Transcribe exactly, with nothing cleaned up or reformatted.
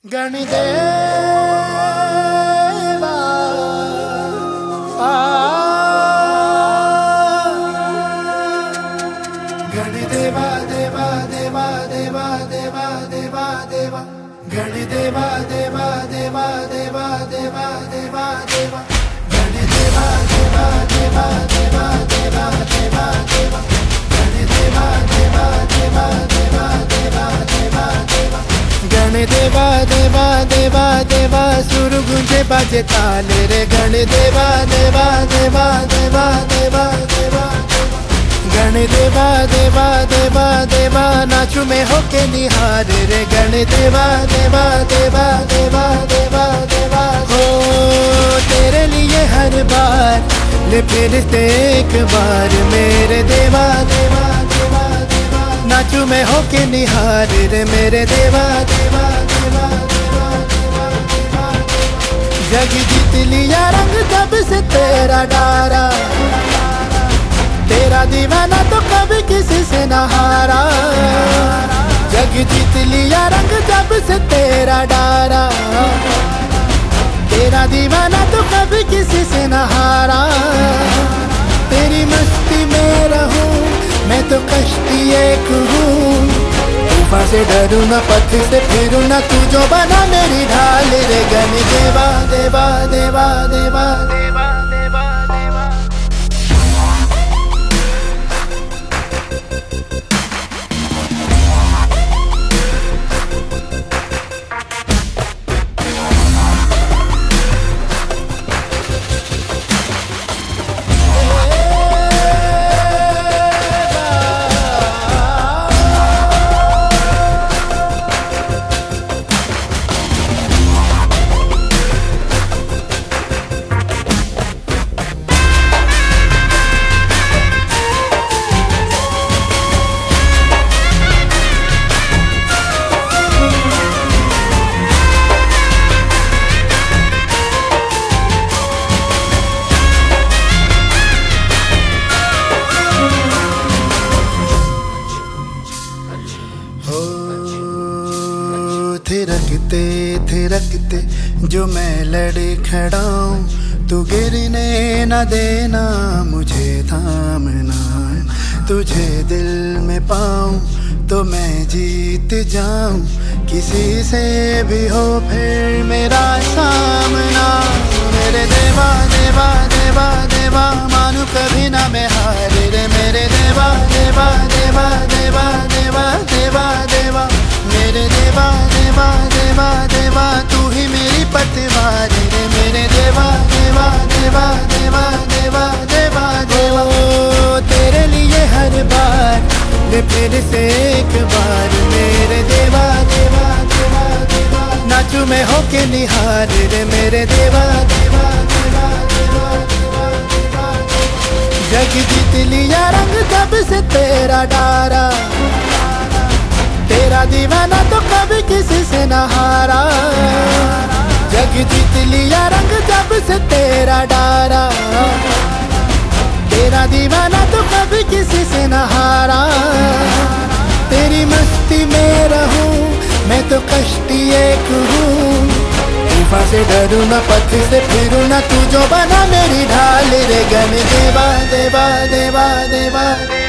गणदेवा आ गणदेवा देवा देवा देवा देवा देवा देवा गणदेवा देवा देवा देवा देवा देवा देवा गणदेवा देवा देवा देवा देवा देवा देवा गणदेवा देवा देवा देवा देवा देवा देवा गणदेवा देवा देवा देवा सुर गुंजे बाजे ताले रे गणदेवा देवा देवा देवा देवा देवा गणदेवा देवा देवा देवा नाचू में होके निहार रे गणदेवा देवा देवा देवा देवा देवा हो तेरे लिए हर बार ले फिर से एक बार मेरे देवा देवा देवा देवा नाचू में होके निहार रे मेरे देवा देवा देवा देवा देवा जग जीत लिया रंग जब से तेरा डारा तेरा दीवाना तो कभी किसी से न हारा जग जीत लिया रंग जब से तेरा डारा तेरा दीवाना तो कभी किसी से न हारा तेरी मस्ती में रहूं मैं तो कश्ती एक हूँ तूफान से डरूं ना पत्थर से फिरूं ना तू जो बना मेरी ढाल रे गणदेवा देवा देवा देवा देवा देवा देवा थिरकते थिरकते जो मैं लड़े खड़ाऊं तू गिरने न देना मुझे थामना तुझे दिल में पाऊं तो मैं जीत जाऊं किसी से भी हो फिर मेरा सामना मेरे देवा देवा देवा देवा मानू कभी ना मैं हार रे मेरे देवा देवा देवा देवा देवा देवा देवा मेरे देवा देवा देवा देवा तू ही मेरी पतवार रे मेरे देवा देवा देवा देवा देवा देवा देवा तेरे लिए हर बार ले फिर से एक बार मेरे देवा देवा देवा देवा नाचू में होके निहार रे मेरे देवा देवा देवा देवा देवा देवा जग जीत लिया रंग जब से तेरा डारा तेरा दीवाना तो कभी किसी से न हारा जग जीत लिया रंग जब से तेरा डारा तेरा दीवाना तो कभी किसी से न हारा तेरी मस्ती में रहूं मैं तो कश्ती एक हूँ तूफान से डरूं ना पत्थर से फिरूं ना तू जो बना मेरी ढाल रे गणदेवा देवा देवा देवा